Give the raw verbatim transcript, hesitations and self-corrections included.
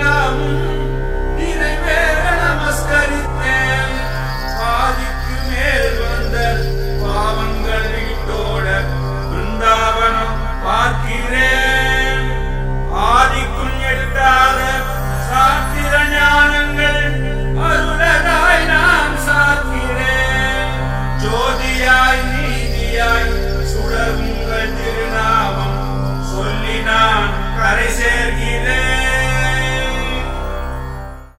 எல்லாம் நிறைவேற நமஸ்கரித்தேன். பாதிக்கு மேல் வந்த பாவங்கள் வீட்டோட பிருந்தாவனம் பார்க்கிறேன். ஆதிக்கும் எட்டாத சாத்திர ஞானங்கள் அருளதாய் நான் சாக்கிறேன். ஜோதியாய் நீதியாய் சுடர் உங்கள் திருநாமம் சொல்லி நான் கரை சேர